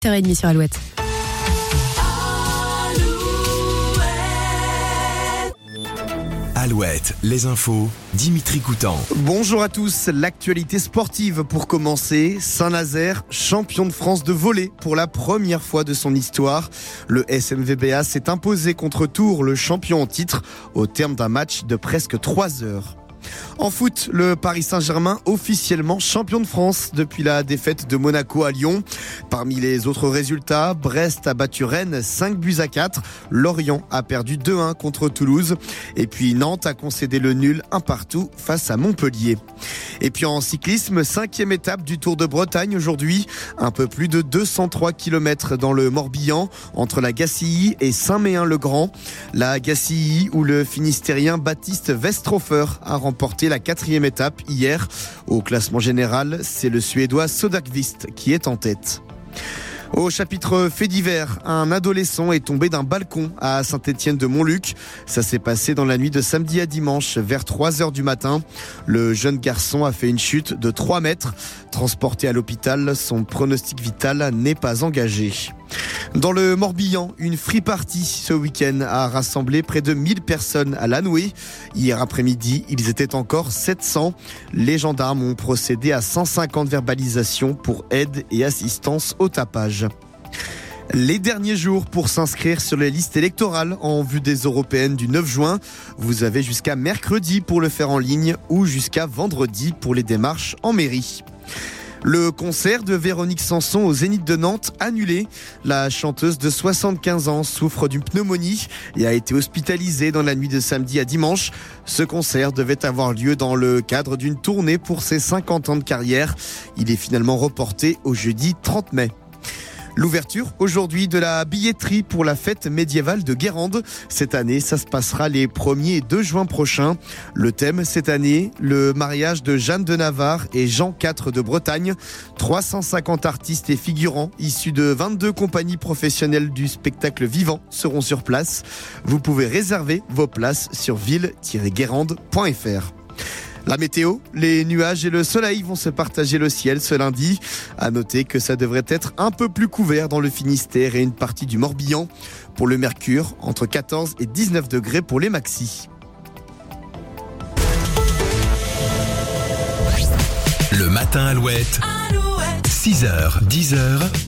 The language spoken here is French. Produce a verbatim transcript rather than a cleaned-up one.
huit heures trente sur Alouette. Alouette, les infos, Dimitri Coutan. Bonjour à tous, l'actualité sportive pour commencer. Saint-Nazaire, champion de France de volley pour la première fois de son histoire. Le S M V B A s'est imposé contre Tours, le champion en titre, au terme d'un match de presque trois heures. En foot, le Paris Saint-Germain officiellement champion de France depuis la défaite de Monaco à Lyon. Parmi les autres résultats, Brest a battu Rennes cinq buts à quatre. Lorient a perdu deux un contre Toulouse. Et puis Nantes a concédé le nul un partout face à Montpellier. Et puis en cyclisme, cinquième étape du Tour de Bretagne aujourd'hui. Un peu plus de deux cent trois kilomètres dans le Morbihan, entre la Gacilly et Saint-Méen-le-Grand. La Gacilly où le Finistérien Baptiste Westrofer a remporté la quatrième étape hier. Au classement général, c'est le Suédois Söderqvist qui est en tête. Au chapitre fait divers, un adolescent est tombé d'un balcon à Saint-Étienne-de-Montluc. Ça s'est passé dans la nuit de samedi à dimanche vers trois heures du matin. Le jeune garçon a fait une chute de trois mètres. Transporté à l'hôpital, son pronostic vital n'est pas engagé. Dans le Morbihan, une free party ce week-end a rassemblé près de mille personnes à Lanoué. Hier après-midi, ils étaient encore sept cents. Les gendarmes ont procédé à cent cinquante verbalisations pour aide et assistance au tapage. Les derniers jours pour s'inscrire sur les listes électorales en vue des européennes du neuf juin. Vous avez jusqu'à mercredi pour le faire en ligne ou jusqu'à vendredi pour les démarches en mairie. Le concert de Véronique Sanson au Zénith de Nantes annulé. La chanteuse de soixante-quinze ans souffre d'une pneumonie et a été hospitalisée dans la nuit de samedi à dimanche. Ce concert devait avoir lieu dans le cadre d'une tournée pour ses cinquante ans de carrière. Il est finalement reporté au jeudi trente mai. L'ouverture aujourd'hui de la billetterie pour la fête médiévale de Guérande. Cette année, ça se passera les premier et deux juin prochains. Le thème cette année, le mariage de Jeanne de Navarre et Jean quatre de Bretagne. trois cent cinquante artistes et figurants issus de vingt-deux compagnies professionnelles du spectacle vivant seront sur place. Vous pouvez réserver vos places sur ville tiret guérande point f r. La météo, les nuages et le soleil vont se partager le ciel ce lundi. À noter que ça devrait être un peu plus couvert dans le Finistère et une partie du Morbihan. Pour le mercure, entre quatorze et dix-neuf degrés pour les maxis. Le matin Alouette, Alouette. six heures, dix heures.